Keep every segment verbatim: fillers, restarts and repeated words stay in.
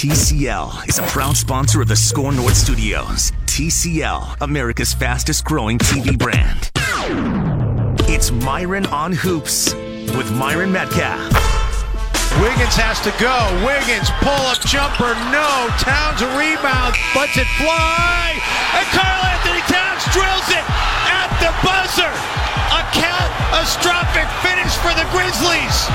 T C L is a proud sponsor of the Score North Studios. T C L, America's fastest growing T V brand. It's Myron on Hoops with Myron Metcalf. Wiggins has to go. Wiggins, pull-up jumper, no. Towns a rebound, lets it fly. And Karl Anthony Towns drills it at the buzzer. A catastrophic finish for the Grizzlies.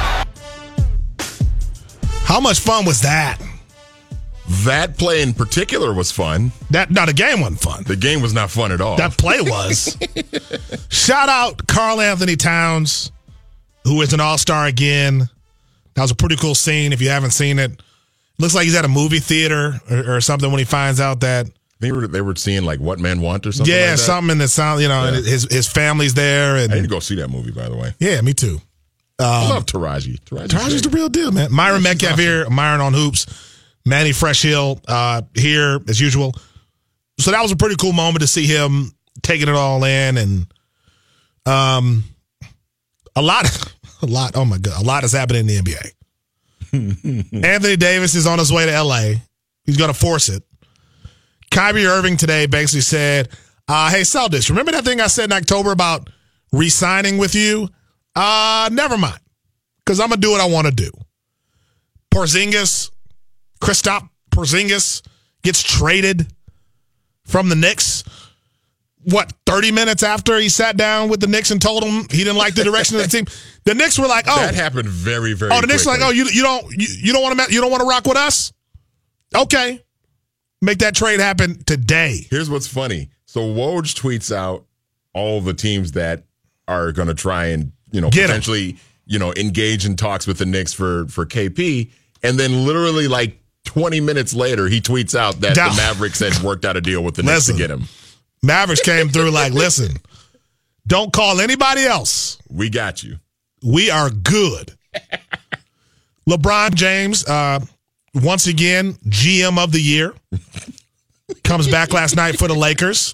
How much fun was that? That play in particular was fun. That no, the game wasn't fun. The game was not fun at all. That play was. Shout out Karl Anthony Towns, who is an all-star again. That was a pretty cool scene if you haven't seen it. Looks like he's at a movie theater or, or something when he finds out that they were they were seeing like What Men Want or something. Yeah, like that. something in the sound. You know, yeah. and his his family's there. And I need to go see that movie, by the way. Yeah, me too. Um, I love Taraji. Taraji's, Taraji's the real deal, man. Myron yeah, Metcalf awesome. Here, Myron on Hoops, Manny Freshhill uh, here as usual. So that was a pretty cool moment to see him taking it all in, and um, a lot, a lot. Oh my God, a lot is happening in the N B A. Anthony Davis is on his way to L A. He's going to force it. Kyrie Irving today basically said, uh, hey, Celtics, remember that thing I said in October about re-signing with you? Uh, never mind, because I'm going to do what I want to do. Porzingis, Kristaps Porzingis gets traded from the Knicks. What, thirty minutes after he sat down with the Knicks and told them he didn't like the direction of the team? The Knicks were like, "Oh, that happened very, very." Oh, the Knicks were like, "Oh, you you don't you, you don't want to you don't want to rock with us? Okay, make that trade happen today." Here's what's funny. So Woj tweets out all the teams that are going to try and you know Get potentially him. you know engage in talks with the Knicks for for K P, and then literally like twenty minutes later, he tweets out that Down. the Mavericks had worked out a deal with the Knicks Listen. to get him. Mavericks came through like, listen, don't call anybody else. We got you. We are good. LeBron James, uh, once again, G M of the year, comes back last night for the Lakers.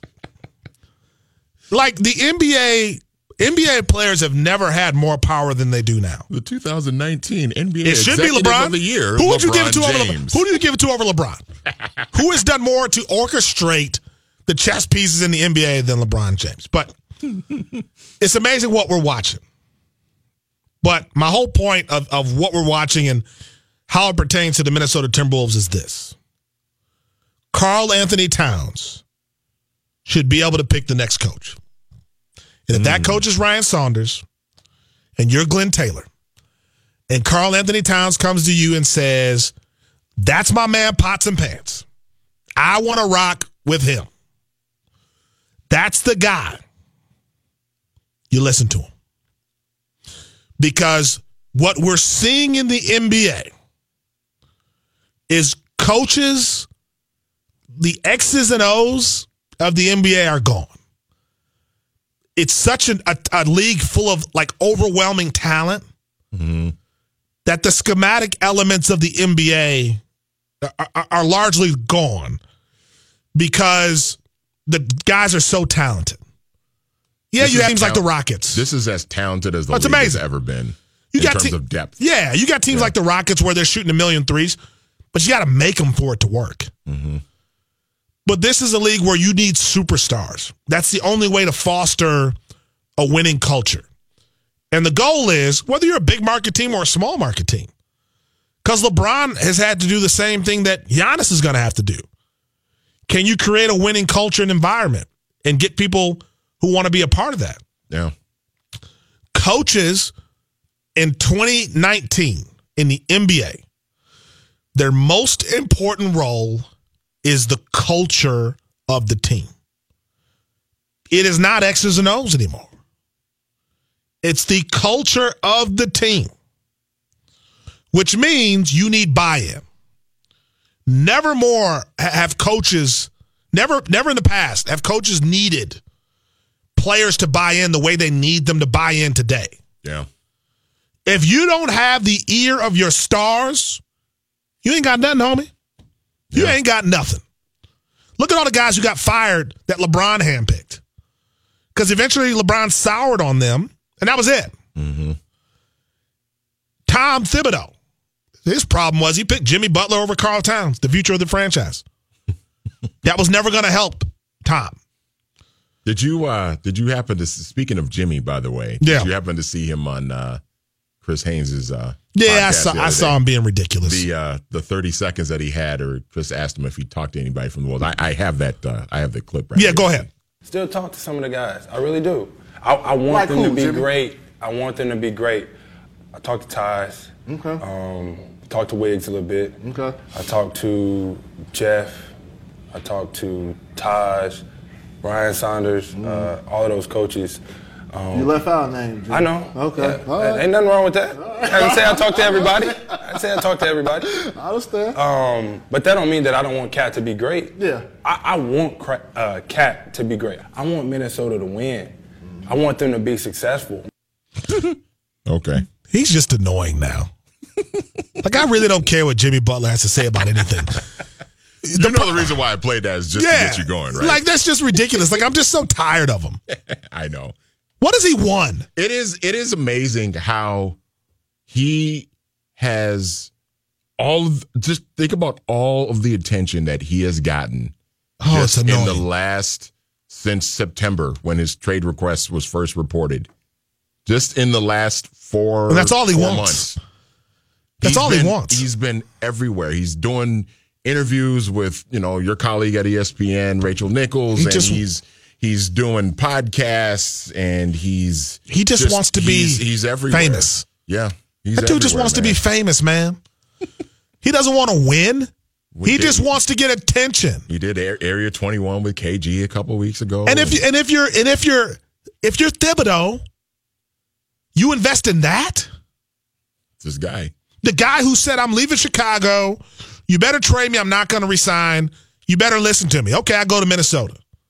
Like the N B A, N B A players have never had more power than they do now. The two thousand nineteen N B A it should be Executive LeBron of the Year. Who would LeBron you give it to James. over LeBron? Who do you give it to over LeBron? Who has done more to orchestrate the chess pieces in the N B A than LeBron James? But it's amazing what we're watching. But my whole point of, of what we're watching and how it pertains to the Minnesota Timberwolves is this. Karl Anthony Towns should be able to pick the next coach. And if mm. that coach is Ryan Saunders and you're Glenn Taylor and Karl Anthony Towns comes to you and says, that's my man Pots and Pants. I want to rock with him. That's the guy. You listen to him. Because what we're seeing in the N B A is coaches, the X's and O's of the N B A are gone. It's such an, a, a league full of like overwhelming talent mm-hmm. that the schematic elements of the N B A are, are, are largely gone because the guys are so talented. Yeah, this you have teams ta- like the Rockets. This is as talented as the That's league amazing. has ever been you in got terms te- of depth. Yeah, you got teams yeah. like the Rockets where they're shooting a million threes, but you got to make them for it to work. Mm-hmm. But this is a league where you need superstars. That's the only way to foster a winning culture. And the goal is, whether you're a big market team or a small market team, because LeBron has had to do the same thing that Giannis is going to have to do. Can you create a winning culture and environment and get people who want to be a part of that? Yeah. Coaches in twenty nineteen in the N B A, their most important role is the culture of the team. It is not X's and O's anymore. It's the culture of the team, which means you need buy-in. Never more have coaches, never, never in the past, have coaches needed players to buy in the way they need them to buy in today. Yeah. If you don't have the ear of your stars, you ain't got nothing, homie. You yeah. ain't got nothing. Look at all the guys who got fired that LeBron handpicked. Because eventually LeBron soured on them, and that was it. Mm-hmm. Tom Thibodeau His problem was he picked Jimmy Butler over Karl Towns, the future of the franchise. That was never going to help Tom. Did you uh, did you happen to, speaking of Jimmy, by the way, yeah. did you happen to see him on uh, Chris Haynes' uh Yeah, I saw I saw him being ridiculous. The uh, the thirty seconds that he had, or Chris asked him if he talked to anybody from the world. I, I have that uh, I have the clip right Yeah, here. go ahead. Still talk to some of the guys. I really do. I, I want like them who, to be Jimmy? great. I want them to be great. I talked to Tyus. Okay. Um, talked to Wiggs a little bit. Okay. I talked to Jeff. I talked to Taj, Brian Saunders, mm. uh, all of those coaches. Um, you left out names. I know. Okay. Yeah. All right. Ain't nothing wrong with that. Right. I didn't say I talked to everybody. I didn't say I talked to everybody. I understand. Um, but that don't mean that I don't want Cat to be great. Yeah. I, I want uh, Cat to be great. I want Minnesota to win. I want them to be successful. Okay. He's just annoying now. Like, I really don't care what Jimmy Butler has to say about anything. You the, know the reason why I played that is just yeah, to get you going, right? Like, that's just ridiculous. Like, I'm just so tired of him. I know. What has he won? It is it is amazing how he has all of, just think about all of the attention that he has gotten oh, just it's in the last since September when his trade request was first reported. Just in the last four and that's all he four wants. months. That's He's all been, he wants. He's been everywhere. He's doing interviews with, you know, your colleague at E S P N, Rachel Nichols, he and just, he's he's doing podcasts, and he's he just, just wants to be he's, he's everywhere. famous. Yeah, he's that dude just wants man. to be famous, man. He doesn't want to win. We he did, just wants to get attention. He did Area twenty-one with K G a couple weeks ago. And if you, and if you're and if you're if you're Thibodeau, you invest in that. It's this guy. The guy who said, I'm leaving Chicago. You better trade me. I'm not going to resign. You better listen to me. Okay, I go to Minnesota.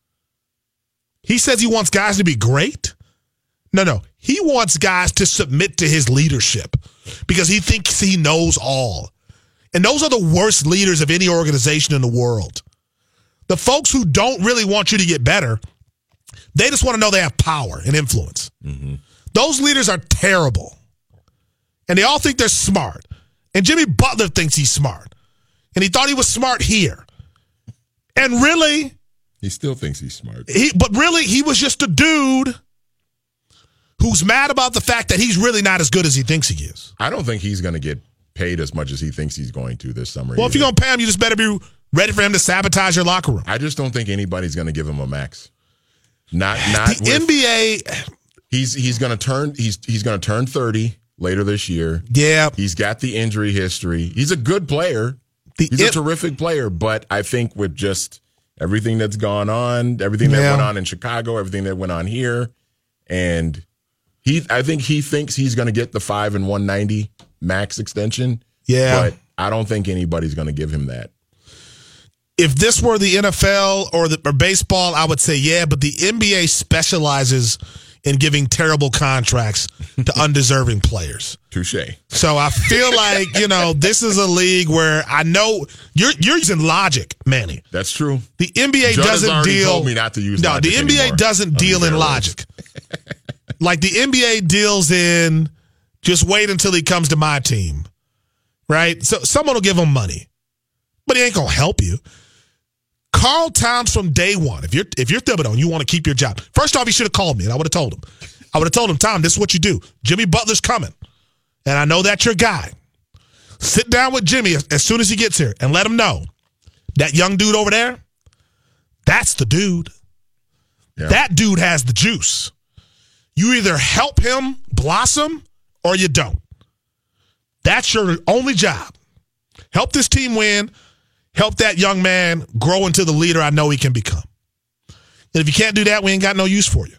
He says he wants guys to be great. No, no. He wants guys to submit to his leadership because he thinks he knows all. And those are the worst leaders of any organization in the world. The folks who don't really want you to get better, they just want to know they have power and influence. Mm-hmm. Those leaders are terrible. And they all think they're smart. And Jimmy Butler thinks he's smart. And he thought he was smart here. And really... He still thinks he's smart. He, but really, he was just a dude who's mad about the fact that he's really not as good as he thinks he is. I don't think he's going to get paid as much as he thinks he's going to this summer. Well, either. If you're going to pay him, you just better be ready for him to sabotage your locker room. I just don't think anybody's going to give him a max. Not not the with, N B A. He's he's going to turn he's he's going to turn thirty later this year. Yeah, he's got the injury history. He's a good player. The, he's it, a terrific player, but I think with just everything that's gone on, everything that yeah. went on in Chicago, everything that went on here, and he, I think he thinks he's going to get the five and one ninety max extension. Yeah, but I don't think anybody's going to give him that. If this were the N F L or the or baseball, I would say yeah, but the N B A specializes in giving terrible contracts to undeserving players. Touche. So I feel like, you know, this is a league where I know you're you're using logic, Manny. That's true. The N B A Judd doesn't has deal. Told me not to use no, logic the N B A anymore. doesn't deal in logic. Like the N B A deals in just wait until he comes to my team, right? So someone will give him money, but he ain't gonna help you. Karl Towns from day one, if you're if you're Thibodeau and you want to keep your job, first off, he should have called me and I would have told him. I would have told him, Tom, this is what you do. Jimmy Butler's coming, and I know that's your guy. Sit down with Jimmy as soon as he gets here and let him know that young dude over there, that's the dude. Yeah. That dude has the juice. You either help him blossom or you don't. That's your only job. Help this team win. Help that young man grow into the leader I know he can become. And if you can't do that, we ain't got no use for you.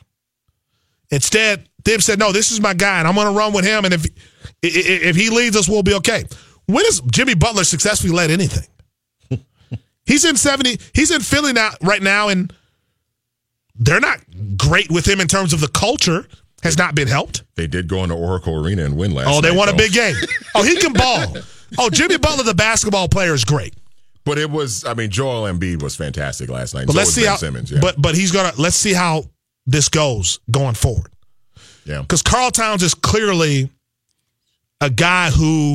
Instead, Thib said, no, this is my guy, and I'm going to run with him, and if, if he leads us, we'll be okay. When has Jimmy Butler successfully led anything? He's in seventy. He's in Philly now, right now, and they're not great with him in terms of the culture has not been helped. They did go into Oracle Arena and win last Oh, they night, won though. a big game. Oh, he can ball. Oh, Jimmy Butler, the basketball player, is great. But it was, I mean, Joel Embiid was fantastic last night. But so let's was see Ben how. Simmons, yeah. But but he's gonna. Let's see how this goes going forward. Yeah. Because Karl Towns is clearly a guy who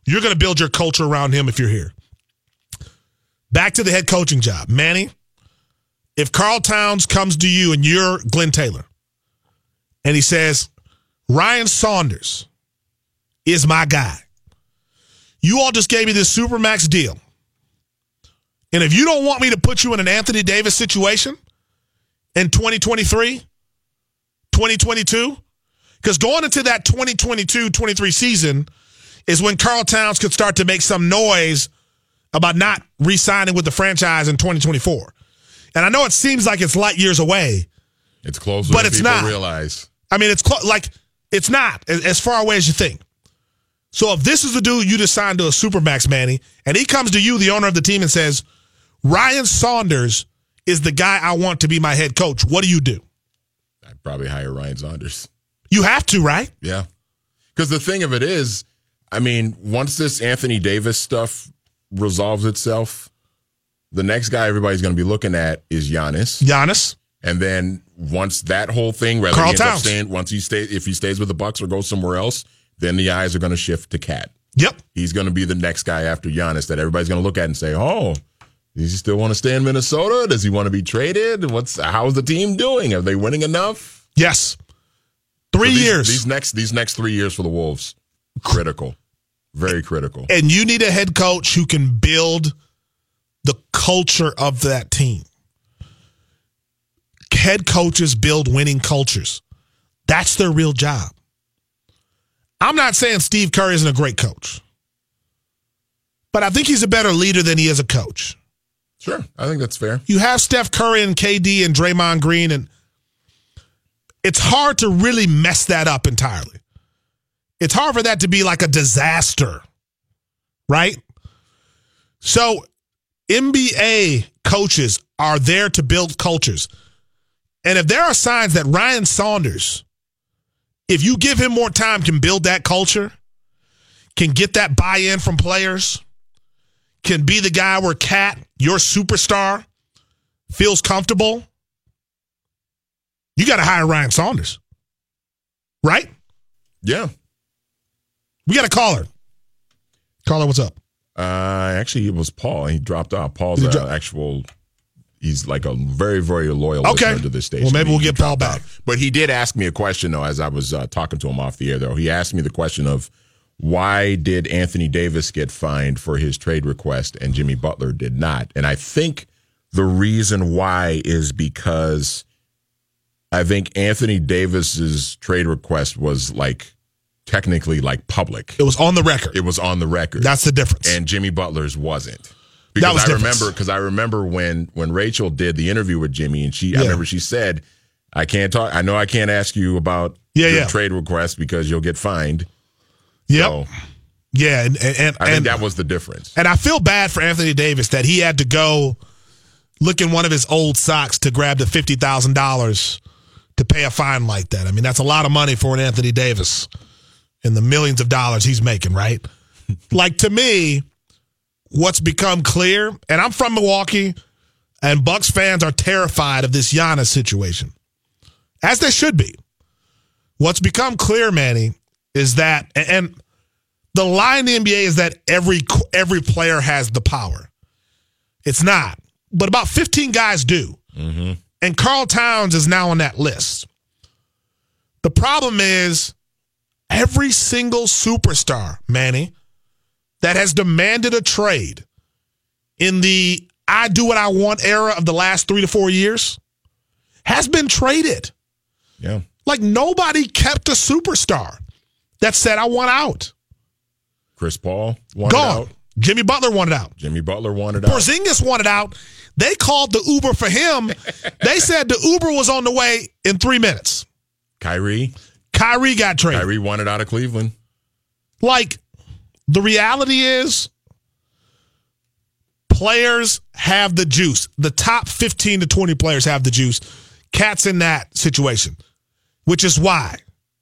You're going to build your culture around him if you're here. Back to the head coaching job. Manny, if Karl Towns comes to you and you're Glenn Taylor, and he says, Ryan Saunders is my guy. You all just gave me this Supermax deal. And if you don't want me to put you in an Anthony Davis situation in twenty twenty-three, twenty twenty-two, because going into that twenty twenty-two twenty-three season is when Karl Towns could start to make some noise about not re-signing with the franchise in twenty twenty-four. And I know it seems like it's light years away. It's closer but than it's people not. realize. I mean, it's clo- like, it's not as, as far away as you think. So if this is the dude you just signed to a Supermax, Manny, and he comes to you, the owner of the team, and says, Ryan Saunders is the guy I want to be my head coach, what do you do? I'd probably hire Ryan Saunders. You have to, right? Yeah. Because the thing of it is, I mean, once this Anthony Davis stuff resolves itself, the next guy everybody's going to be looking at is Giannis. Giannis. And then once that whole thing, whether Karl he ends up Towns. staying, once he stays, if he stays with the Bucks or goes somewhere else, then the eyes are going to shift to Cat. Yep. He's going to be the next guy after Giannis that everybody's going to look at and say, oh, does he still want to stay in Minnesota? Does he want to be traded? What's how's the team doing? Are they winning enough? Yes. Three so these, years. These next these next three years for the Wolves, critical. Very critical. And you need a head coach who can build the culture of that team. Head coaches build winning cultures. That's their real job. I'm not saying Steve Kerr isn't a great coach, but I think he's a better leader than he is a coach. Sure, I think that's fair. You have Steph Curry and K D and Draymond Green, and it's hard to really mess that up entirely. It's hard for that to be like a disaster, right? So N B A coaches are there to build cultures. And if there are signs that Ryan Saunders, if you give him more time, can build that culture, can get that buy-in from players, can be the guy where Cat, your superstar, feels comfortable, you got to hire Ryan Saunders. Right? Yeah. We got a caller. Caller, what's up? Uh, actually, it was Paul. He dropped off. Paul's an dro- actual... He's like a very, very loyal okay. listener to this station. Well, maybe we'll he, get he Paul back. Off. But he did ask me a question, though, as I was uh, talking to him off the air, though. He asked me the question of why did Anthony Davis get fined for his trade request and Jimmy Butler did not? And I think the reason why is because I think Anthony Davis's trade request was like technically like public. It was on the record. It was on the record. That's the difference. And Jimmy Butler's wasn't. Because that was I different. remember, because I remember when when Rachel did the interview with Jimmy, and she, yeah. I remember she said, "I can't talk. I know I can't ask you about yeah, your yeah. trade request because you'll get fined." Yep. So, yeah, and, and, and I think and, that was the difference. And I feel bad for Anthony Davis that he had to go look in one of his old socks to grab the fifty thousand dollars to pay a fine like that. I mean, that's a lot of money for an Anthony Davis and the millions of dollars he's making, right? Like, to me, what's become clear, and I'm from Milwaukee, and Bucks fans are terrified of this Giannis situation, as they should be. What's become clear, Manny, is that, and the lie in the N B A is that every every player has the power. It's not, but about fifteen guys do. Mm-hmm. And Karl Towns is now on that list. The problem is every single superstar, Manny, that has demanded a trade in the I do what I want era of the last three to four years has been traded. Yeah. Like, nobody kept a superstar that said, I want out. Chris Paul wanted Gone. out. Jimmy Butler wanted out. Jimmy Butler wanted out. Porzingis wanted out. They called the Uber for him. They said the Uber was on the way in three minutes. Kyrie. Kyrie got traded. Kyrie wanted out of Cleveland. Like, the reality is players have the juice. The top fifteen to twenty players have the juice. Cat's in that situation, which is why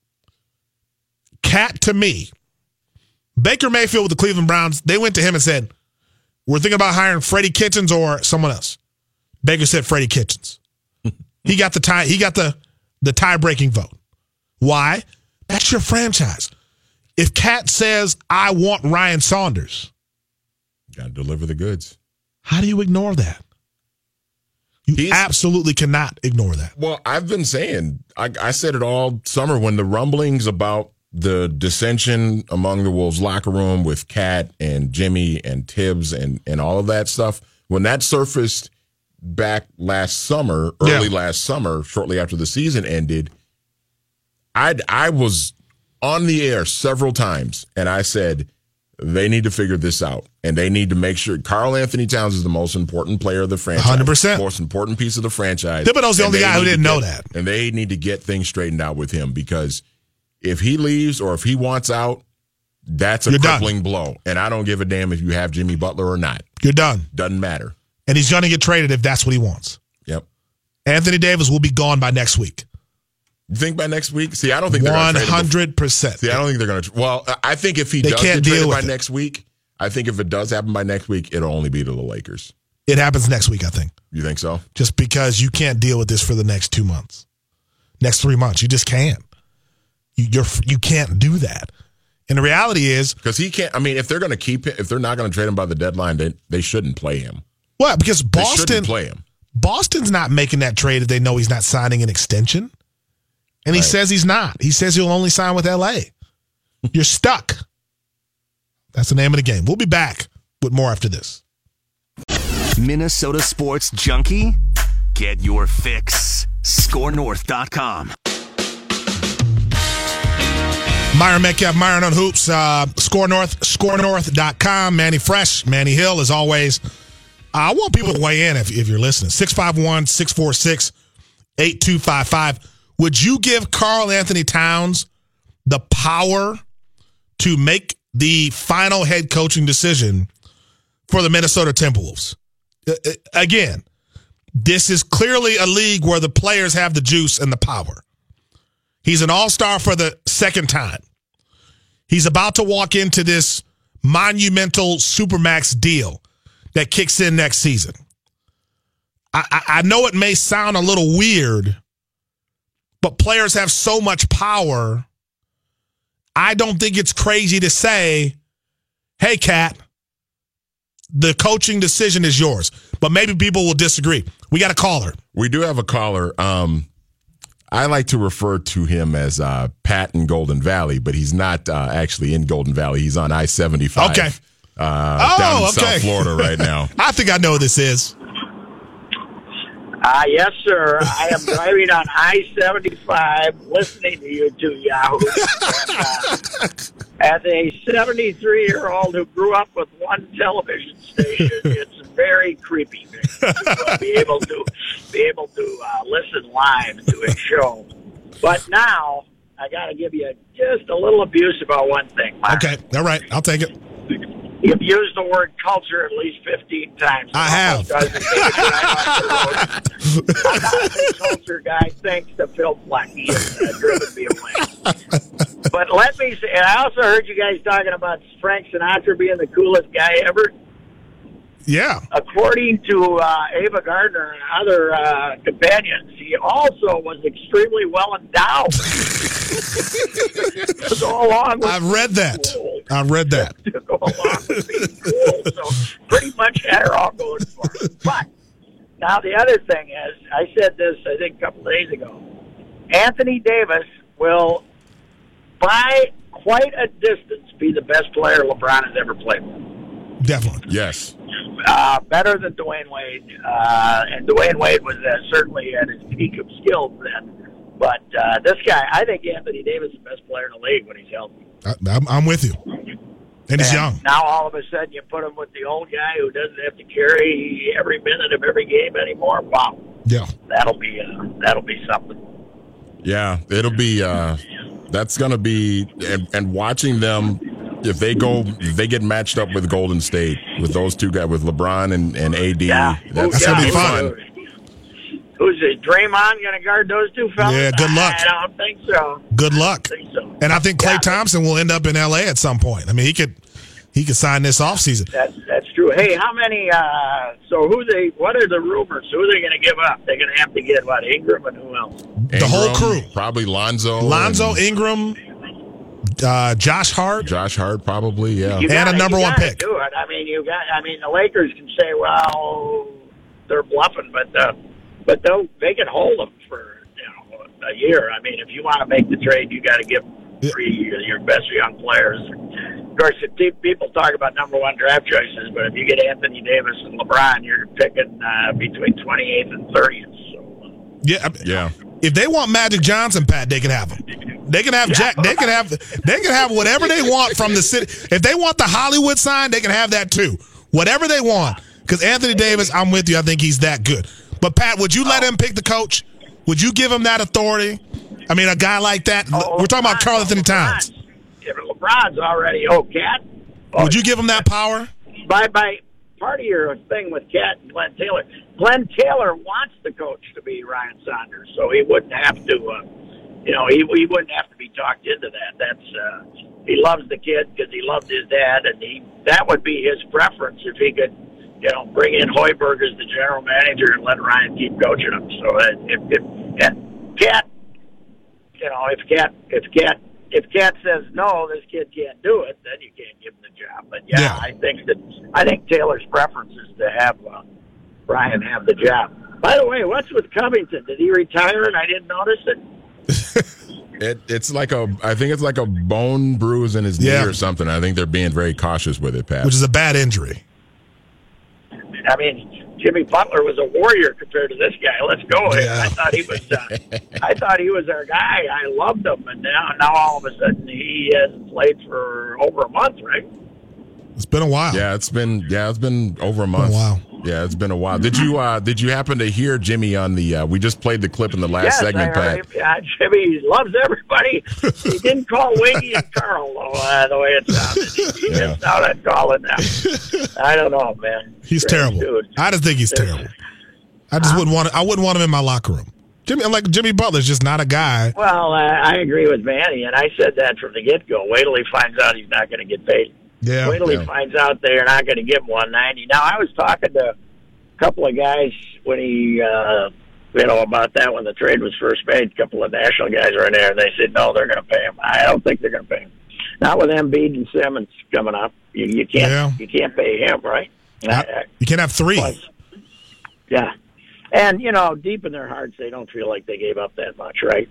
Cat, to me, Baker Mayfield with the Cleveland Browns, they went to him and said, we're thinking about hiring Freddie Kitchens or someone else. Baker said Freddie Kitchens. He got the tie, he got the, the tie-breaking vote. Why? That's your franchise. If Cat says, I want Ryan Saunders, got to deliver the goods. How do you ignore that? You He's, absolutely cannot ignore that. Well, I've been saying, I, I said it all summer when the rumblings about the dissension among the Wolves locker room with Cat and Jimmy and Tibbs and, and all of that stuff, when that surfaced back last summer, early yeah. last summer, shortly after the season ended, I I was on the air several times, and I said, they need to figure this out, and they need to make sure Karl Anthony Towns is the most important player of the franchise. one hundred percent. Most important piece of the franchise. Thibodeau's the only guy who didn't get, know that. And they need to get things straightened out with him, because if he leaves or if he wants out, that's a You're crippling done. blow. And I don't give a damn if you have Jimmy Butler or not. You're done. Doesn't matter. And he's going to get traded if that's what he wants. Yep. Anthony Davis will be gone by next week. You think by next week? See, I don't think they're going to trade him. one hundred percent. See, I don't think they're going to. Well, I think if he they does can't get traded by it. next week, I think if it does happen by next week, it'll only be to the Lakers. It happens next week, I think. You think so? Just because you can't deal with this for the next two months. Next three months. You just can't. You, you're, you can't do that. And the reality is... Because he can't... I mean, if they're going to keep him, if they're not going to trade him by the deadline, they, they shouldn't play him. What? Because Boston... They shouldn't play him. Boston's not making that trade if they know he's not signing an extension. And he right. says he's not. He says he'll only sign with L A. You're stuck. That's the name of the game. We'll be back with more after this. Minnesota sports junkie? Get your fix. score north dot com. Myron Metcalf, Myron on Hoops. Uh, Score North, score north dot com. Manny Fresh, Manny Hill, as always. I want people to weigh in if, if you're listening. six five one, six four six, eight two five five. Would you give Karl Anthony Towns the power to make the final head coaching decision for the Minnesota Timberwolves? Uh, again, this is clearly a league where the players have the juice and the power. He's an all-star for the second time. He's about to walk into this monumental Supermax deal that kicks in next season. I, I, I know it may sound a little weird, but players have so much power. I don't think it's crazy to say, hey, Cat, the coaching decision is yours. But maybe people will disagree. We got a caller. We do have a caller. Um, I like to refer to him as uh, Pat in Golden Valley, but he's not uh, actually in Golden Valley. He's on I seventy-five. Okay. Uh, oh, down in okay. South Florida right now. I think I know who this is. Uh, yes, sir. I am driving on I seventy-five, listening to you two yahoos. And, uh, as a seventy-three-year-old who grew up with one television station, it's very creepy to be able to be able to uh, listen live to a show. But now I got to give you just a little abuse about one thing, Mark. Okay, all right, I'll take it. You've used the word culture at least fifteen times. I have. I'm not a culture guy, thanks to Phil Fleck. He has uh, driven me away. But let me say, and I also heard you guys talking about Frank Sinatra being the coolest guy ever. Yeah. According to uh, Ava Gardner and other uh, companions, he also was extremely well endowed. To go along with I've read that. Cool. I've read that. To go along with being cool. So pretty much had her all going for it. But now the other thing is, I said this, I think, a couple of days ago. Anthony Davis will, by quite a distance, be the best player LeBron has ever played with. Definitely. Yes. Uh, better than Dwayne Wade. Uh, and Dwayne Wade was uh, certainly at his peak of skills then. But uh, this guy, I think Anthony Davis is the best player in the league when he's healthy. I, I'm, I'm with you. And he's and young. Now all of a sudden you put him with the old guy who doesn't have to carry every minute of every game anymore. Wow. Yeah. That'll be uh, that'll be something. Yeah, it'll be. Uh, that's gonna be, and, and watching them. If they go, if they get matched up with Golden State, with those two guys, with LeBron and, and A D, yeah. that's yeah. gonna be fun. fun. Who's it? Draymond going to guard those two fellas? Yeah, good luck. I don't think so. Good luck. I think so. And I think Klay yeah. Thompson will end up in L A at some point. I mean, he could he could sign this offseason. That's that's true. Hey, how many? Uh, so who they? What are the rumors? Who are they going to give up? They're going to have to get what? Ingram and who else? The whole crew. Probably Lonzo. Lonzo, and, Ingram, uh, Josh Hart. Josh Hart, probably, yeah. You and gotta, a number you one gotta pick. Do it. I mean, you got. I mean, the Lakers can say, "Well, they're bluffing," but uh, but they'll they can hold them for you know a year. I mean, if you want to make the trade, you got to give three your best young players. Of course, if people talk about number one draft choices, but if you get Anthony Davis and LeBron, you're picking uh, between twenty-eighth and thirtieth. So. Yeah, yeah. If they want Magic Johnson, Pat, they can have him. They can have Jack. They can have. They can have whatever they want from the city. If they want the Hollywood sign, they can have that too. Whatever they want. Because Anthony Davis, I'm with you. I think he's that good. But Pat, would you let him pick the coach? Would you give him that authority? I mean, a guy like that. Oh, we're talking about Karl Anthony Towns. If LeBron's already oh Cat. Oh, would you give him that power? By by. Part of your thing with Cat and Glenn Taylor, Glenn Taylor wants the coach to be Ryan Saunders, so he wouldn't have to, uh, you know, he he wouldn't have to be talked into that. That's uh, he loves the kid because he loved his dad, and he that would be his preference if he could, you know, bring in Hoiberg as the general manager and let Ryan keep coaching him. So uh, if if and Cat, you know, if Cat if Cat. If Cat says no, this kid can't do it, then you can't give him the job. But yeah, yeah. I think that I think Taylor's preference is to have uh, Ryan have the job. By the way, what's with Covington? Did he retire and I didn't notice it? it it's like a, I think it's like a bone bruise in his yeah. knee or something. I think they're being very cautious with it, Pat. Which is a bad injury. I mean, Jimmy Butler was a warrior compared to this guy. Let's go. Yeah. I thought he was. Uh, I thought he was our guy. I loved him, and now, now all of a sudden he hasn't played for over a month, right? It's been a while. Yeah, it's been. Yeah, it's been over a month. Wow. Yeah, it's been a while. Did you? Uh, did you happen to hear Jimmy on the? Uh, we just played the clip in the last yes, segment, I heard Pat. him. Yeah, Jimmy loves everybody. He didn't call Wiggy and Carl though, uh, the way it sounded. He, he Yeah. just sounded calling them. I don't know, man. He's Great terrible. dude. I just think he's terrible. I just wouldn't want. I wouldn't want him in my locker room. Jimmy, I'm like Jimmy Butler's just not a guy. Well, uh, I agree with Manny, and I said that from the get-go. Wait till he finds out he's not going to get paid. Yeah. Wait till Yeah. he finds out they're not going to give him one ninety. Now, I was talking to a couple of guys when he, uh, you know, about that when the trade was first made. A couple of national guys were in there, and they said, no, they're going to pay him. I don't think they're going to pay him. Not with Embiid and Simmons coming up. You, you can't Yeah. you can't pay him, right? I- you can't have three. Plus, yeah. And, you know, deep in their hearts, they don't feel like they gave up that much, right?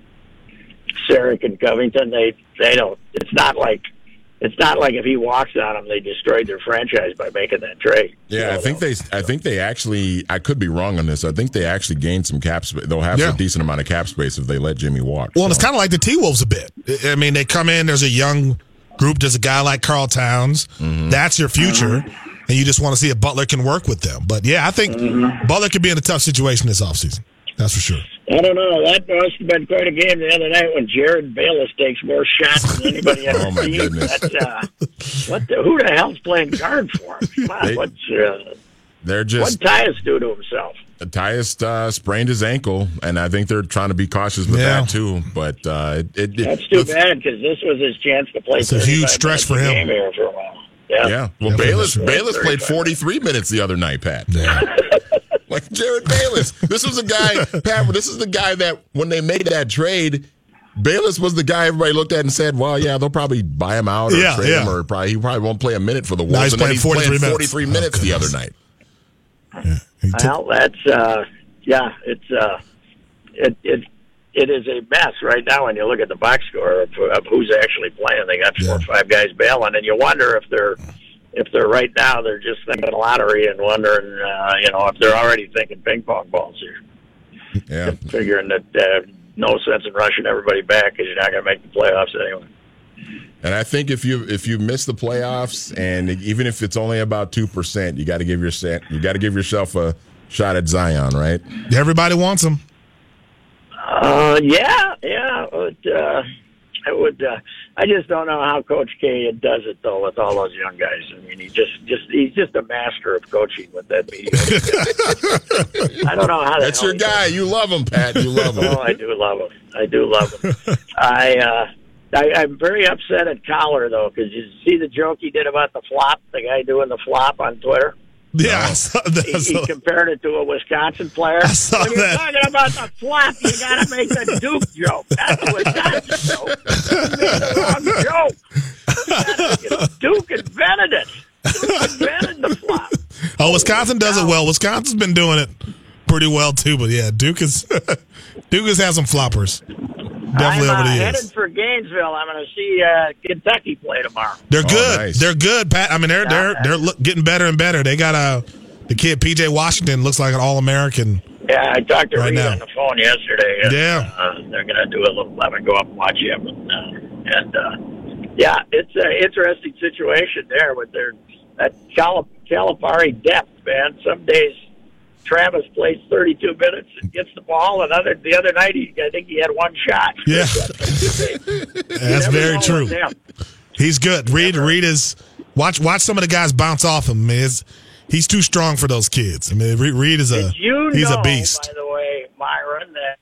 Sarek and Covington, they they don't. It's not like it's not like if he walks on them, they destroyed their franchise by making that trade. Yeah, You I know, think they. I think they actually. I could be wrong on this. I think they actually gained some cap space. They'll have Yeah. a decent amount of cap space if they let Jimmy walk. Well, so. it's kind of like the T-Wolves a bit. I mean, they come in, there's a young group, there's a guy like Karl Towns. Mm-hmm. That's your future, and you just want to see if Butler can work with them. But, yeah, I think Butler could be in a tough situation this offseason. That's for sure. I don't know. That must have been quite a game the other night when Jared Bayless takes more shots than anybody ever Oh, my seen. goodness. That's, uh, what the, who the hell's playing guard for him? Come on, They- what's, uh, They're just. what Tyus do to himself? Tyus uh, sprained his ankle, and I think they're trying to be cautious with Yeah. that too. But uh, it, it, That's too the- bad because this was his chance to play. It's a huge thirty-five stretch for minutes a him. game here for a while. Yeah. Yeah. Well, Yeah, Bayless that's Bayless right. played forty-three minutes the other night, Pat. Yeah. Like Jared Bayless. This was a guy, Pat. This is the guy that when they made that trade, Bayless was the guy everybody looked at and said, "Well, yeah, they'll probably buy him out or Yeah, trade yeah. him, or probably he probably won't play a minute for the Wolves." Now he's and then playing he's forty-three playing minutes. forty-three minutes Oh, the other goodness. night. Yeah. He took- Well, that's uh, yeah, it's uh, it it it is a mess right now when you look at the box score of, of who's actually playing. They got four Yeah. or five guys bailing, and you wonder if they're if they're right now they're just thinking lottery and wondering, uh, you know, if they're already thinking ping pong balls here, Yeah. figuring that uh, no sense in rushing everybody back because you're not going to make the playoffs anyway. And I think if you if you miss the playoffs, and even if it's only about two percent, you got to give your you got to give yourself a shot at Zion, right? Everybody wants him. Uh, yeah, yeah. But, uh, I would. Uh, I just don't know how Coach K does it though with all those young guys. I mean, he just, just he's just a master of coaching with that media. I don't know how. the That's hell your he guy. does it. You love him, Pat. You love him. Oh, I do love him. I do love him. I, uh, I, I'm very upset at Collar though because you see the joke he did about the flop, the guy doing the flop on Twitter. Yeah, I saw that. He, he compared it to a Wisconsin player. I saw when you're that. talking about the flop, you got to make the Duke joke, not the Wisconsin joke. You made the wrong joke. Duke invented it. Duke invented the flop. Oh, Wisconsin does it well. Wisconsin's been doing it pretty well too, but yeah, Duke is Duke has had some floppers. Definitely I'm, over the uh, years. headed for Gainesville. I'm going to see uh, Kentucky play tomorrow. They're Oh, good. nice. They're good, Pat. I mean, they're they're they're look, getting better and better. They got a the kid P J Washington looks like an All American. Yeah, I talked to Right Reed now. on the phone yesterday. And, Yeah. uh, they're going to do a little. I'm going to go up and watch him, and, uh, and uh, yeah, it's an interesting situation there with their that Cal- Calipari depth, man. Some days Travis plays thirty-two minutes and gets the ball, and other the other night he, I think he had one shot. Yeah, You that's never very know true. with him. He's good. Reed Reed is watch watch some of the guys bounce off him. Man, It's- he's too strong for those kids. I mean, Reed, Reed is a Did you he's know, a beast. by the way, Myron, that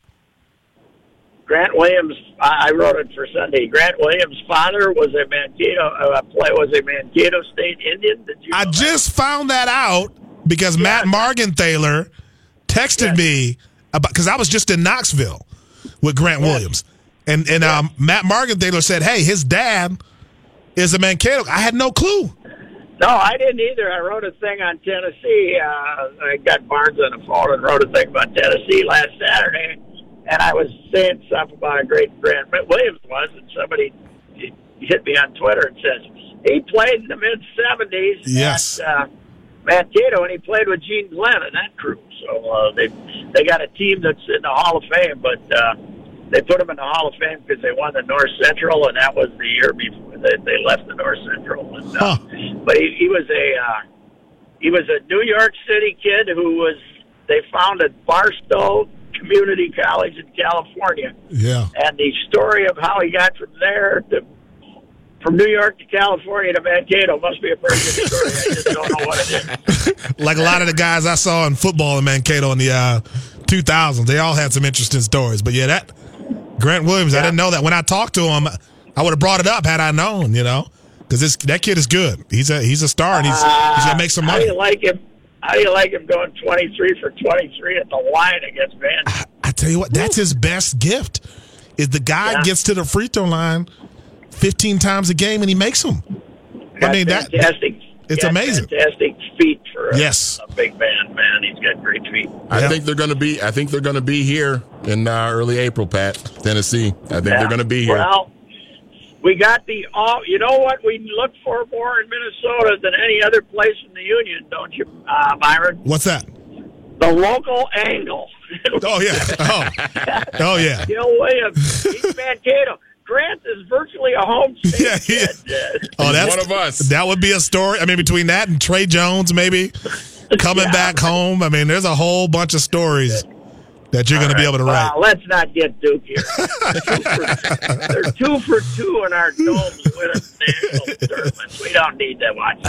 Grant Williams, I I wrote it for Sunday. Grant Williams' father was a Mankato uh, play was a Mankato State Indian. Did you? I know just found that out because Matt Morgenthaler texted Yes. me about because I was just in Knoxville with Grant Yes. Williams, and and um, Matt Morgenthaler said, "Hey, his dad is a Mankato." I had no clue. that? No, I didn't either. I wrote a thing on Tennessee. Uh, I got Barnes on the phone and wrote a thing about Tennessee last Saturday, and I was saying something about how great Grant Williams was, and somebody hit me on Twitter and says he played in the mid seventies. Yes. At, uh, Mankato, and he played with Gene Glenn and that crew. So uh, they they got a team that's in the Hall of Fame, but uh, they put him in the Hall of Fame because they won the North Central, and that was the year before they, they left the North Central. And, uh, Huh. But he, he was a uh, he was a New York City kid who was they founded Barstow Community College in California, Yeah. and the story of how he got from there to from New York to California to Mankato must be a pretty good story. I just don't know what it is. Like a lot of the guys I saw in football in Mankato in the uh, two thousands, they all had some interesting stories. But yeah, that Grant Williams, I didn't know that. When I talked to him, I would have brought it up had I known, you know, because that kid is good. He's a he's a star, and he's he's gonna make some How money. do you like him? How do you like him going twenty-three for twenty-three at the line against Van? I, I tell you what, that's his best gift. Is the guy Yeah. gets to the free throw line fifteen times a game and he makes them. I mean that fantastic. it's got amazing. Fantastic feet for a, Yes. a big man, man. He's got great feet. I Yeah. think they're going to be. I think they're going to be here in uh, early April, Pat. Tennessee. I think they're going to be here. Well, we got the all. You know what we look for more in Minnesota than any other place in the union, don't you, uh, Myron? What's that? The local angle. Oh yeah. Oh, oh yeah. Gil Williams, he's Mankato. Grant is virtually a home state Yeah, he kid. is. Uh, Oh, He's that's one of us. That would be a story. I mean, between that and Trey Jones, maybe coming Yeah. back home. I mean, there's a whole bunch of stories that you're going to be able to write. Well, let's not get Duke here. two for, they're two for two in our domes winning national tournaments. We don't need to watch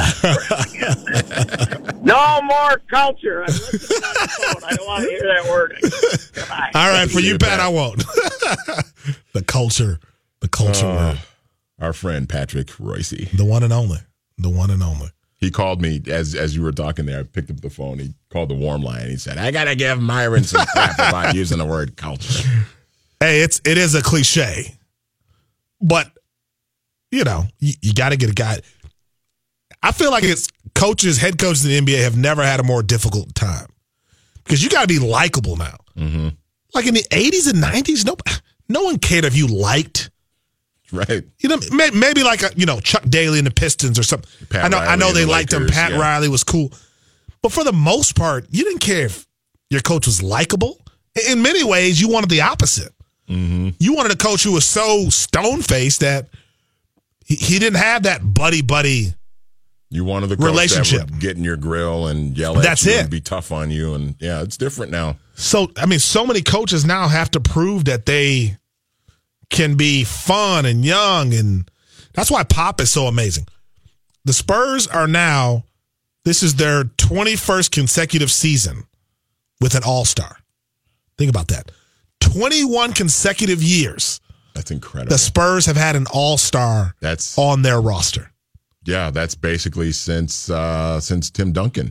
that crap again. No more culture. I'm listening on the phone. I don't want to hear that word. Goodbye. All right, for you, you, Pat, Pat. I won't. The culture, the culture Uh, word, our friend Patrick Royce. the one and only, the one and only. He called me as as you were talking there. I picked up the phone. He called the warm line. He said, "I gotta give Myron some crap about using the word culture." Hey, it's it is a cliche, but you know you, you got to get a guy. I feel like it's coaches, head coaches in the N B A have never had a more difficult time because you got to be likable now. Mm-hmm. Like in the eighties and nineties, no, no one cared if you liked. Right. You know, may, maybe like a, you know Chuck Daly and the Pistons or something. Pat I know, I Riley know and they the liked him. Lakers, Pat yeah. Riley was cool, but for the most part, you didn't care if your coach was likable. In many ways, you wanted the opposite. Mm-hmm. You wanted a coach who was so stone faced that he, he didn't have that buddy buddy. You wanted the coach Relationship. that would get in your grill and yell at That's you it. and be tough on you. And yeah, it's different now. So I mean, so many coaches now have to prove that they can be fun and young, and that's why Pop is so amazing. The Spurs are now, this is their twenty-first consecutive season with an all-star. Think about that. twenty-one consecutive years That's incredible. the Spurs have had an all-star That's on their roster. yeah. That's basically since uh, since Tim Duncan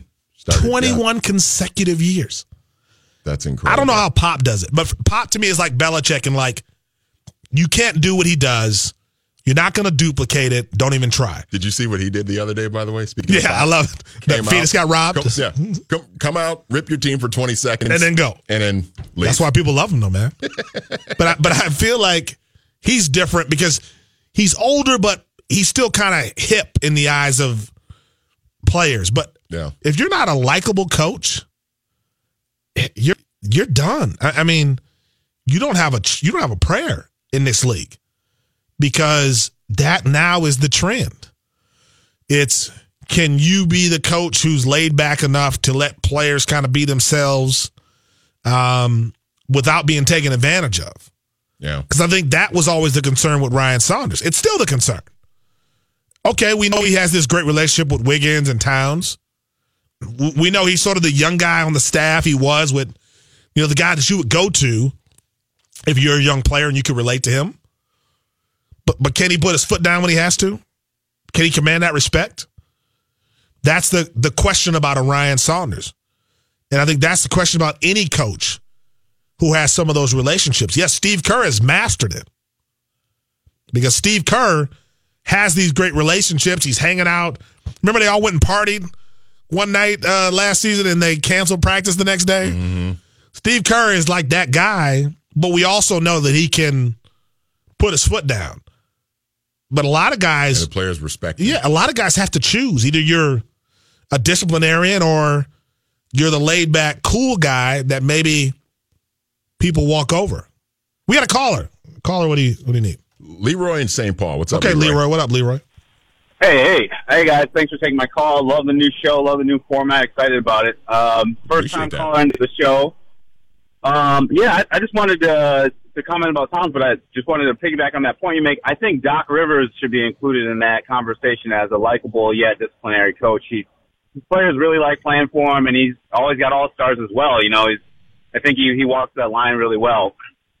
Started, twenty-one yeah. consecutive years. That's incredible. I don't know how Pop does it, but Pop to me is like Belichick, and like, you can't do what he does. You're not going to duplicate it. Don't even try. Did you see what he did the other day, by the way? Speaking yeah, I love it. That Phoenix got robbed. Come, yeah, come, come out, rip your team for twenty seconds. And then go. And then leave. That's why people love him, though, man. but, I, but I feel like he's different because he's older, but he's still kind of hip in the eyes of players. But yeah. if you're not a likable coach, you're you're done. I, I mean, you don't have a you don't have a prayer in this league because that now is the trend. It's, can you be the coach who's laid back enough to let players kind of be themselves um, without being taken advantage of? Yeah. Because I think that was always the concern with Ryan Saunders. It's still the concern. Okay, we know he has this great relationship with Wiggins and Towns. We know he's sort of the young guy on the staff. He was with, you know, the guy that you would go to if you're a young player and you can relate to him. But but can he put his foot down when he has to? Can he command that respect? That's the, the question about a Ryan Saunders. And I think that's the question about any coach who has some of those relationships. Yes, Steve Kerr has mastered it. Because Steve Kerr has these great relationships. He's hanging out. Remember they all went and partied one night uh, last season and they canceled practice the next day? Mm-hmm. Steve Kerr is like that guy, but we also know that he can put his foot down. But a lot of guys... And the players respect him. Yeah, a lot of guys have to choose. Either you're a disciplinarian or you're the laid-back, cool guy that maybe people walk over. We got a caller. Caller, what do you what do you need? Leroy in Saint Paul. What's up, Okay, Leroy? Leroy. What up, Leroy? Hey, hey. Hey, guys. Thanks for taking my call. Love the new show. Love the new format. Excited about it. Um, first time calling into the show. Um, yeah, I, I just wanted to, to comment about Towns, but I just wanted to piggyback on that point you make. I think Doc Rivers should be included in that conversation as a likable yet disciplinary coach. He, his players really like playing for him, and he's always got all-stars as well. You know, he's, I think he, he walks that line really well.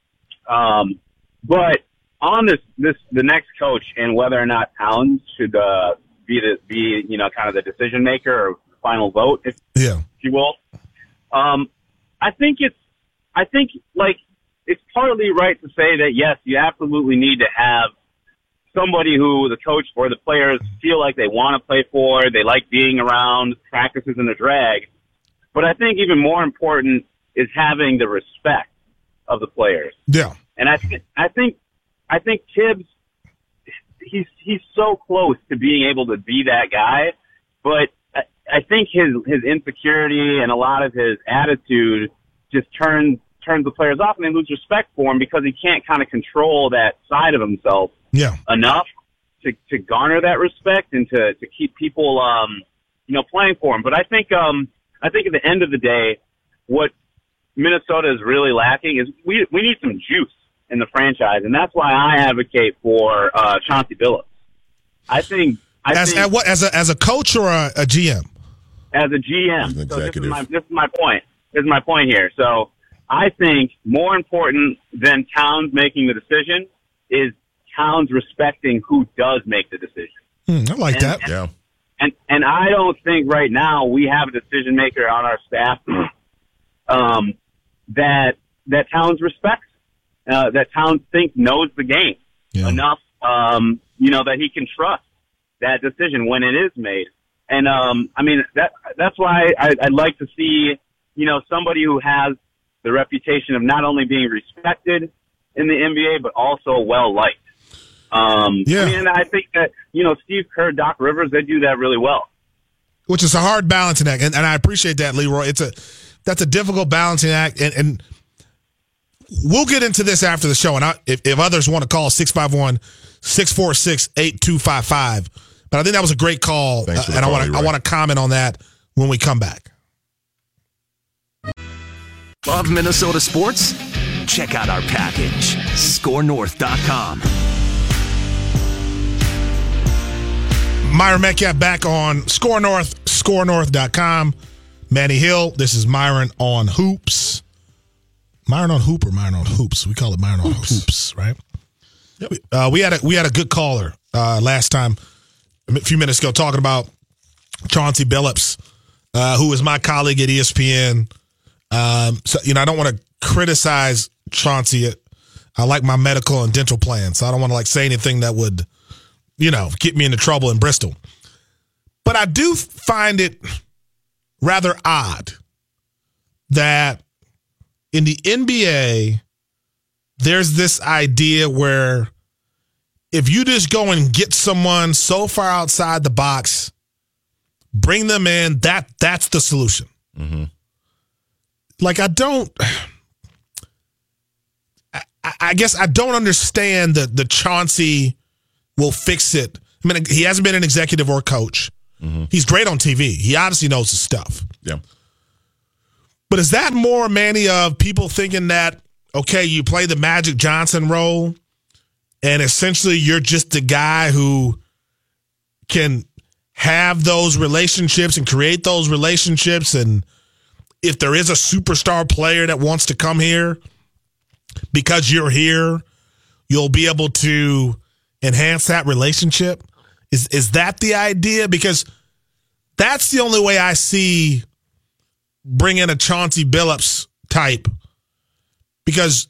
Um, but on this, this, the next coach and whether or not Towns should, uh, be the, be, you know, kind of the decision maker or final vote, if, yeah. if you will. Um, I think it's, I think, like, it's partly right to say that, yes, you absolutely need to have somebody who the coach or the players feel like they want to play for, they like being around, practices in a drag. But I think even more important is having the respect of the players. Yeah. And I, th- I think, I think Tibbs, he's, he's so close to being able to be that guy, but I, I think his, his insecurity and a lot of his attitude just turns turns the players off, and they lose respect for him because he can't kind of control that side of himself yeah. enough to, to garner that respect and to, to keep people, um, you know, playing for him. But I think, um, I think at the end of the day, what Minnesota is really lacking is we we need some juice in the franchise, and that's why I advocate for uh, Chauncey Billups. I think I as think, as, what, as a as a coach or a, a G M? As a G M. As an so this is my this is my point. This is my point here. So I think more important than Towns making the decision is Towns respecting who does make the decision. Hmm, I like and, that. And, Yeah. And and I don't think right now we have a decision maker on our staff um, that that Towns respects, uh, that Towns thinks knows the game Yeah. enough, um, you know, that he can trust that decision when it is made. And um, I mean that that's why I, I'd like to see, you know, somebody who has the reputation of not only being respected in the N B A but also well liked. Um, Yeah. I mean, I think that, you know, Steve Kerr, Doc Rivers, they do that really well. Which is a hard balancing act, and, and I appreciate that, Leroy. It's a that's a difficult balancing act, and, and we'll get into this after the show. And I, if, if others want to call six five one, six four six, eight two five five, but I think that was a great call, Thanks for the and call, I want to I Leroy. want to comment on that when we come back. Love Minnesota sports? Check out our package, score north dot com. Myron Metcalf back on Score North, score north dot com. Manny Hill, this is Myron on Hoops. Myron on Hoop or Myron on Hoops? We call it Myron on Hoops, Hoops right? Yep. Uh, we had a we had a good caller uh, last time, a few minutes ago, talking about Chauncey Billups uh, who is my colleague at E S P N. Um, so, you know, I don't want to criticize Chauncey. I like my medical and dental plan, so I don't want to like say anything that would, you know, get me into trouble in Bristol. But I do find it rather odd that in the N B A, there's this idea where if you just go and get someone so far outside the box, bring them in, that that's the solution. Mm-hmm. Like, I don't, I, I guess I don't understand the, the Chauncey will fix it. I mean, he hasn't been an executive or coach. Mm-hmm. He's great on T V. He obviously knows his stuff. Yeah. But is that more, Manny, of people thinking that, okay, you play the Magic Johnson role and essentially you're just the guy who can have those relationships and create those relationships, and if there is a superstar player that wants to come here, because you're here, you'll be able to enhance that relationship? Is is that the idea? Because that's the only way I see bringing a Chauncey Billups type, because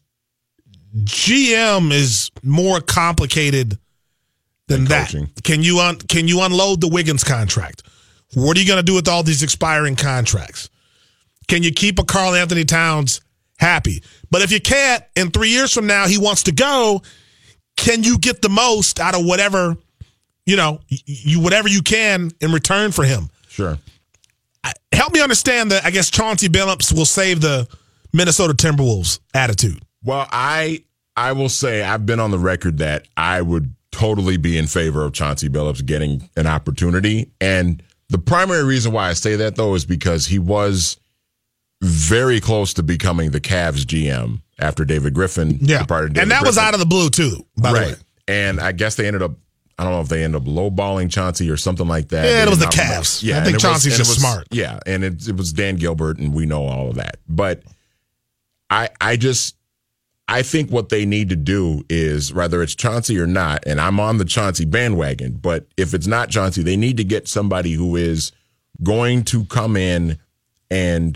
G M is more complicated than that. Can you un, can you unload the Wiggins contract? What are you going to do with all these expiring contracts? Can you keep a Karl Anthony Towns happy? But if you can't, and three years from now he wants to go, can you get the most out of whatever, you know, you whatever you can in return for him? Sure. Help me understand that. I guess Chauncey Billups will save the Minnesota Timberwolves attitude. Well, I I will say I've been on the record that I would totally be in favor of Chauncey Billups getting an opportunity. And the primary reason why I say that, though, is because he was very close to becoming the Cavs G M after David Griffin yeah. departed. David and that Griffin. was out of the blue, too, by right. the way. And I guess they ended up, I don't know if they ended up lowballing Chauncey or something like that. Yeah, they it was the not, Cavs. Yeah, I think Chauncey's was, just was, smart. Yeah, and it, it was Dan Gilbert, and we know all of that. But I, I just, I think what they need to do is, whether it's Chauncey or not, and I'm on the Chauncey bandwagon, but if it's not Chauncey, they need to get somebody who is going to come in and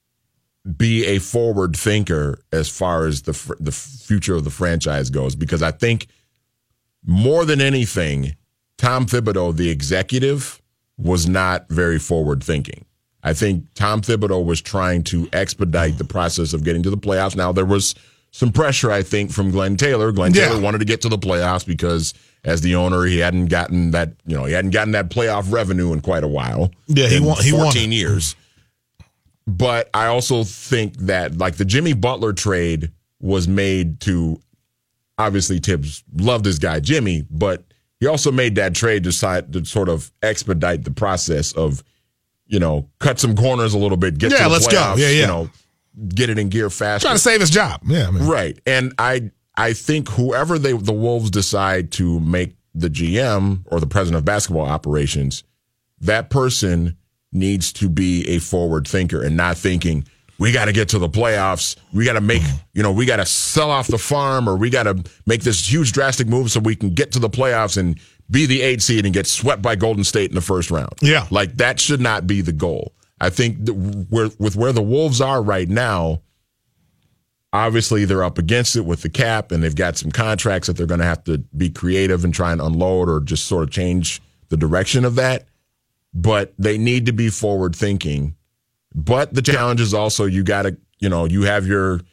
be a forward thinker as far as the the future of the franchise goes. Because I think more than anything, Tom Thibodeau, the executive, was not very forward thinking. I think Tom Thibodeau was trying to expedite the process of getting to the playoffs. Now, there was some pressure, I think, from Glenn Taylor. Glenn yeah. Taylor wanted to get to the playoffs because, as the owner, he hadn't gotten that, you know, he hadn't gotten that playoff revenue in quite a while. Yeah, he won. He fourteen won. years. But I also think that, like, the Jimmy Butler trade was made to, obviously Tibbs loved his guy Jimmy, but he also made that trade to, decide, to sort of expedite the process of, you know, cut some corners a little bit, get yeah, to the let's playoffs, go. Yeah, yeah. you know, get it in gear faster. Trying to save his job. Yeah, I mean. Right. And I I think whoever they the Wolves decide to make the G M or the president of basketball operations, that person needs to be a forward thinker and not thinking, we got to get to the playoffs. We got to make, you know, we got to sell off the farm, or we got to make this huge drastic move so we can get to the playoffs and be the eight seed and get swept by Golden State in the first round. Yeah. Like, that should not be the goal. I think that where, with where the Wolves are right now, obviously they're up against it with the cap, and they've got some contracts that they're going to have to be creative and try and unload or just sort of change the direction of that. But they need to be forward thinking. But the challenge is also, you got to, you know, you have your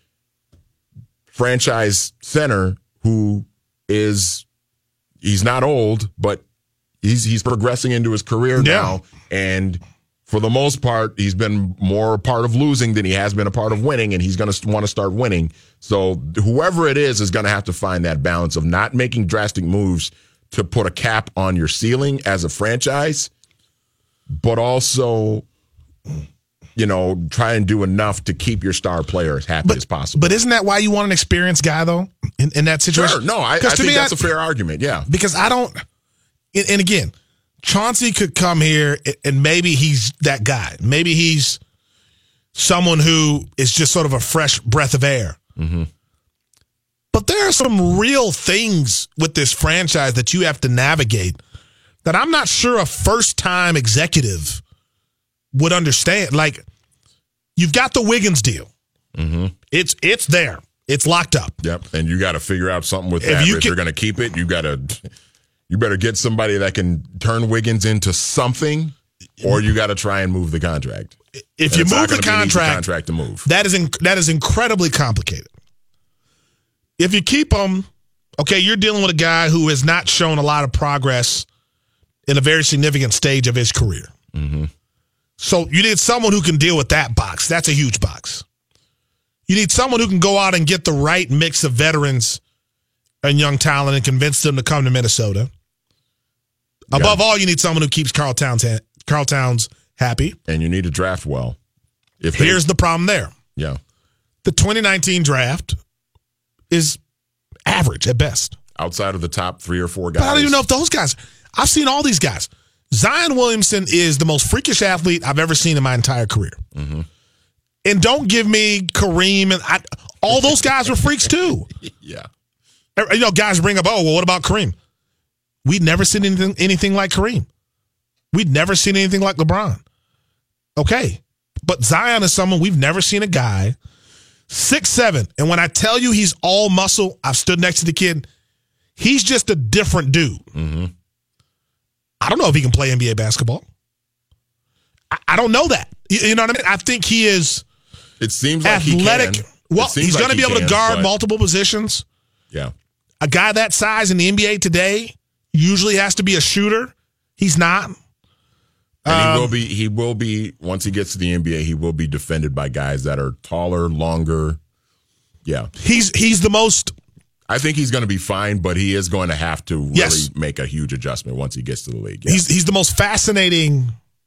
franchise center who is, he's not old, but he's he's progressing into his career yeah. now. And for the most part, he's been more a part of losing than he has been a part of winning, and he's going to want to start winning. So whoever it is is going to have to find that balance of not making drastic moves to put a cap on your ceiling as a franchise, but also, you know, try and do enough to keep your star player as happy but, as possible. But isn't that why you want an experienced guy, though, in, in that situation? Sure. No, I, I think me, that's I, a fair argument, yeah. Because I don't, and, and again, Chauncey could come here and maybe he's that guy. Maybe he's someone who is just sort of a fresh breath of air. Mm-hmm. But there are some real things with this franchise that you have to navigate that I'm not sure a first-time executive would understand. Like, you've got the Wiggins deal. Mm-hmm. It's it's there. It's locked up. Yep, and you got to figure out something with If that. you If can- you're going to keep it, you got to you better get somebody that can turn Wiggins into something, or you got to try and move the contract. If And you it's move not the gonna be an easy contract, contract to move. that is in, that is incredibly complicated. If you keep him, okay, you're dealing with a guy who has not shown a lot of progress in a very significant stage of his career. Mm-hmm. So you need someone who can deal with that box. That's a huge box. You need someone who can go out and get the right mix of veterans and young talent and convince them to come to Minnesota. Above Yeah. all, you need someone who keeps Karl Towns, ha- Karl Towns happy. And you need to draft well. If they- Here's the problem there. yeah, The twenty nineteen draft is average at best. outside of the top three or four guys. But I don't even know if those guys, I've seen all these guys. Zion Williamson is the most freakish athlete I've ever seen in my entire career. Mm-hmm. And don't give me Kareem and I, all those guys were freaks too. Yeah. You know, guys bring up, oh, well, what about Kareem? We'd never seen anything, anything like Kareem. We'd never seen anything like LeBron. Okay. But Zion is someone we've never seen a guy, six seven. And when I tell you he's all muscle, I've stood next to the kid, he's just a different dude. Mm-hmm. I don't know if he can play N B A basketball. I, I don't know that. You, you know what I mean? I think he is It seems like athletic. he can. Well, It seems he's like going to he be able can, to guard but- multiple positions. Yeah. A guy that size in the N B A today usually has to be a shooter. He's not. And Um, he will be, he will be, once he gets to the N B A, he will be defended by guys that are taller, longer. Yeah. He's he's the most. I think he's going to be fine, but he is going to have to really Yes. make a huge adjustment once he gets to the league. Yeah. He's he's the most fascinating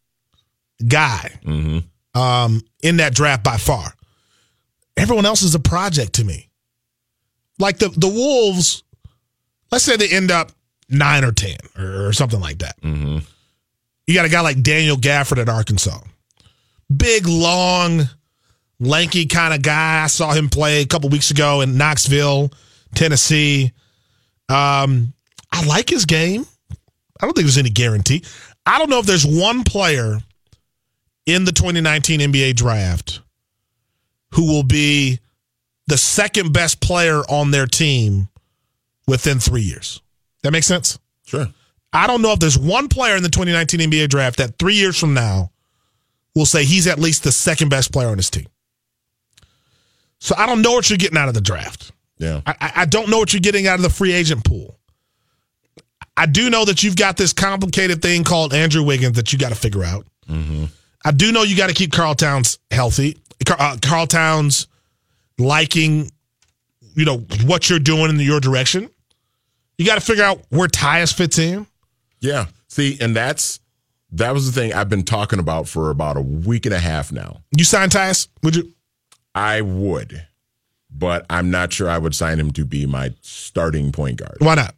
guy Mm-hmm. um, in that draft by far. Everyone else is a project to me. Like the the Wolves, let's say they end up nine or ten or, or something like that. Mm-hmm. You got a guy like Daniel Gafford at Arkansas. Big, long, lanky kind of guy. I saw him play a couple weeks ago in Knoxville, Tennessee. Um, I like his game. I don't think there's any guarantee. I don't know if there's one player in the twenty nineteen N B A draft who will be the second best player on their team within three years. That makes sense? Sure. I don't know if there's one player in the twenty nineteen N B A draft that three years from now will say he's at least the second best player on his team. So I don't know what you're getting out of the draft. Yeah. I, I don't know what you're getting out of the free agent pool. I do know that you've got this complicated thing called Andrew Wiggins that you got to figure out. Mm-hmm. I do know you got to keep Karl Towns healthy. Uh, Karl Towns liking, you know, what you're doing in your direction. You got to figure out where Tyus fits in. Yeah. See, and that's that was the thing I've been talking about for about a week and a half now. You sign Tyus, would you? I would, but I'm not sure I would sign him to be my starting point guard. Why not?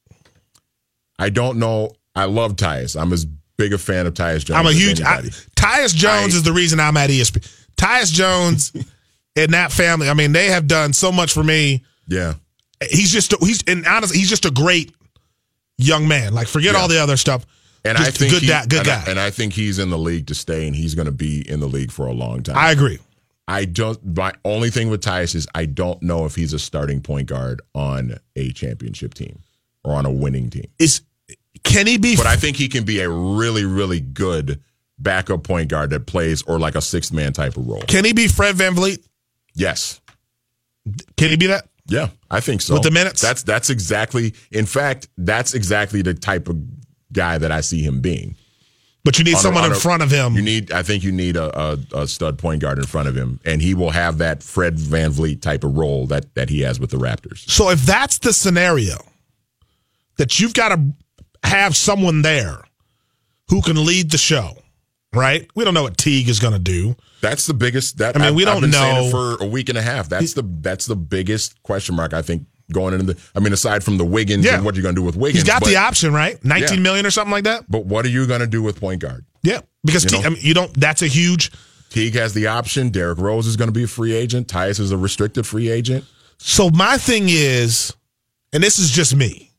I don't know. I love Tyus. I'm as big a fan of Tyus Jones. I'm a as huge. I, anybody. Tyus Jones I- is the reason I'm at E S P N. Tyus Jones and that family. I mean, they have done so much for me. Yeah. He's just a, he's and honestly, he's just a great young man. Like, forget Yeah. all the other stuff. And Just I think good, he, da- good and guy. I, and I think he's in the league to stay, and he's going to be in the league for a long time. I agree. I don't. My only thing with Tyus is I don't know if he's a starting point guard on a championship team or on a winning team. Is can he be? But I think he can be a really, really good backup point guard that plays or like a sixth man type of role. Can he be Fred VanVleet? Yes. Can he be that? Yeah, I think so. With the minutes? That's that's exactly. In fact, that's exactly the type of guy that I see him being. But you need On a- someone on in a- front of him. You need. I think you need a, a, a stud point guard in front of him, and he will have that Fred VanVleet type of role that that he has with the Raptors. So if that's the scenario, that you've got to have someone there who can lead the show, right? We don't know what Teague is going to do. That's the biggest. That I mean, I've- we I've don't been saying know. it for a week and a half. That's the that's the biggest question mark I think going into the. I mean, aside from the Wiggins Yeah. and what you're going to do with Wiggins, He's got but, the option, right? Nineteen Yeah. million or something like that. But what are you going to do with point guard? Yeah, because You Teague, know? I mean, you don't. That's a huge. Teague has the option. Derrick Rose is going to be a free agent. Tyus is a restricted free agent. So my thing is, and this is just me,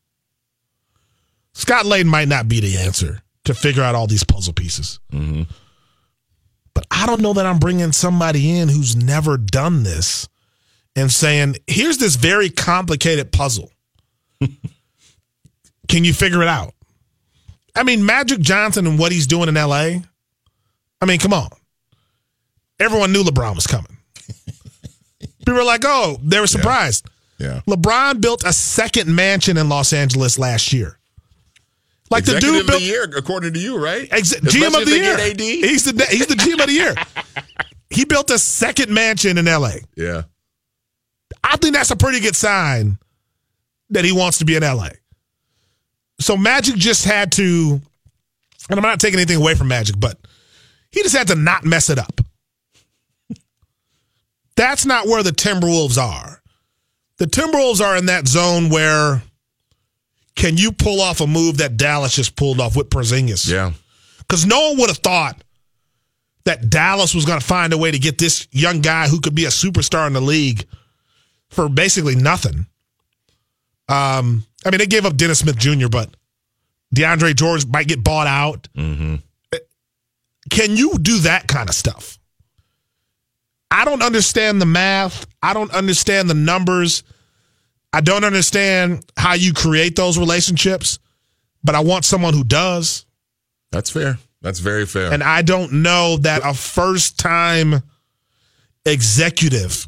Scott Layden might not be the answer to figure out all these puzzle pieces. Mm-hmm. But I don't know that I'm bringing somebody in who's never done this and saying, here's this very complicated puzzle. Can you figure it out? I mean, Magic Johnson and what he's doing in L A, I mean, come on. Everyone knew LeBron was coming. People were like, oh, they were surprised. Yeah. yeah. LeBron built a second mansion in Los Angeles last year. Like Executive the dude built, of the year, according to you, right? Ex- G M of the year. A D? He's the he's the G M of the year. He built a second mansion in L A. Yeah. I think that's a pretty good sign that he wants to be in L A. So Magic just had to, and I'm not taking anything away from Magic, but he just had to not mess it up. That's not where the Timberwolves are. The Timberwolves are in that zone where can you pull off a move that Dallas just pulled off with Porzingis? Yeah. Because no one would have thought that Dallas was going to find a way to get this young guy who could be a superstar in the league for basically nothing. Um, I mean, they gave up Dennis Smith Junior, but DeAndre George might get bought out. Mm-hmm. Can you do that kind of stuff? I don't understand the math. I don't understand the numbers. I don't understand how you create those relationships, but I want someone who does. That's fair. That's very fair. And I don't know that a first-time executive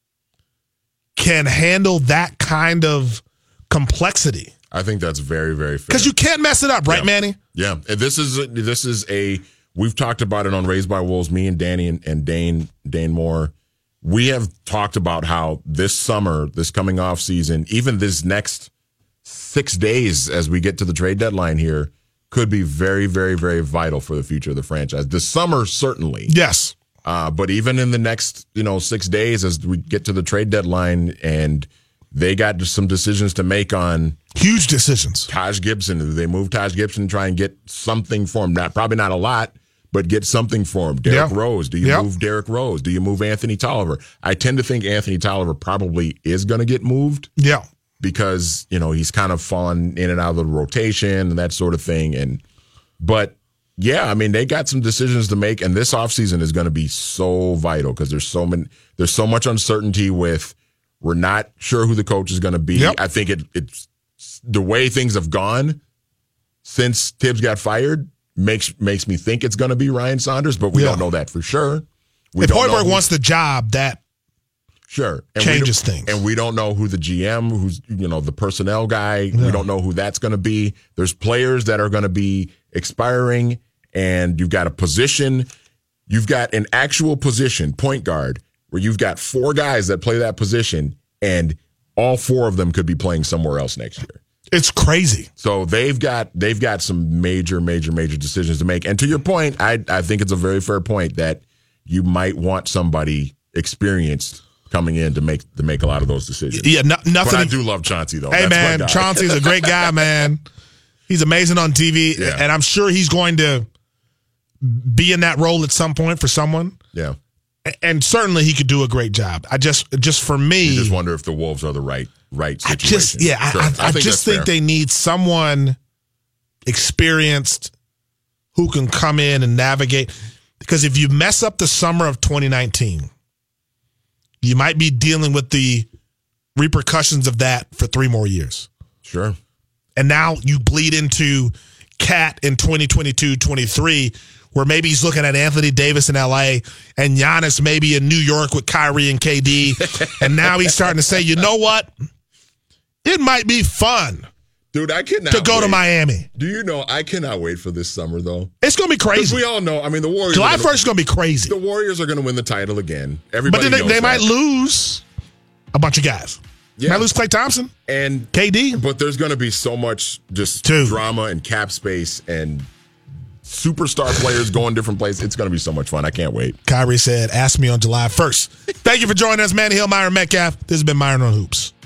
can handle that kind of complexity. I think that's very, very fair. Because you can't mess it up, right, yeah. Manny? Yeah. And this is a, this is a we've talked about it on Raised by Wolves. Me and Danny and, and Dane Dane Moore. We have talked about how this summer, this coming off season, even this next six days as we get to the trade deadline here, could be very, very, very vital for the future of the franchise. This summer, certainly. Yes. Uh, but even in the next, you know, six days as we get to the trade deadline and they got some decisions to make on huge decisions. Taj Gibson. Do they move Taj Gibson and try and get something for him? Not probably not a lot, but get something for him. Derrick yeah. Rose. Do you yep. move Derrick Rose? Do you move Anthony Tolliver? I tend to think Anthony Tolliver probably is going to get moved. Yeah. Because, you know, he's kind of fallen in and out of the rotation and that sort of thing. And but yeah, I mean, they got some decisions to make, and this offseason is going to be so vital because there's so many there's so much uncertainty with we're not sure who the coach is going to be. Yep. I think it it's the way things have gone since Tibbs got fired makes makes me think it's going to be Ryan Saunders, but we yeah. don't know that for sure. We if don't Hoiberg who, wants the job, that sure and changes we things. And we don't know who the G M, who's you know the personnel guy. Yeah. We don't know who that's going to be. There's players that are going to be expiring, and you've got a position. You've got an actual position, point guard, where you've got four guys that play that position, and all four of them could be playing somewhere else next year. It's crazy. So they've got they've got some major, major, major decisions to make. And to your point, I I think it's a very fair point that you might want somebody experienced coming in to make to make a lot of those decisions. Yeah, no, nothing. But I do love Chauncey though. Hey That's man, Chauncey's a great guy, man. He's amazing on T V, yeah. and I'm sure he's going to be in that role at some point for someone. Yeah. And certainly he could do a great job. I just, just for me, you just wonder if the Wolves are the right, right situation. I just, yeah, sure. I, I, I, I think just think fair. they need someone experienced who can come in and navigate. Because if you mess up the summer of twenty nineteen, you might be dealing with the repercussions of that for three more years. Sure. And now you bleed into Cat in twenty twenty-two twenty-three, where maybe he's looking at Anthony Davis in L A and Giannis maybe in New York with Kyrie and K D. And now he's starting to say, you know what? It might be fun. Dude, I cannot to go wait. to Miami. Do you know, I cannot wait for this summer, though. It's going to be crazy. We all know, I mean, the Warriors. July gonna, first is going to be crazy. The Warriors are going to win the title again. Everybody But then they, knows they might that. lose a bunch of guys. Yeah. Might lose Klay Thompson and K D. But there's going to be so much just Dude. drama and cap space and superstar players going different places. It's going to be so much fun. I can't wait. Kyrie said, ask me on July first. Thank you for joining us, Manny Hill, Myron Metcalf. This has been Myron on Hoops.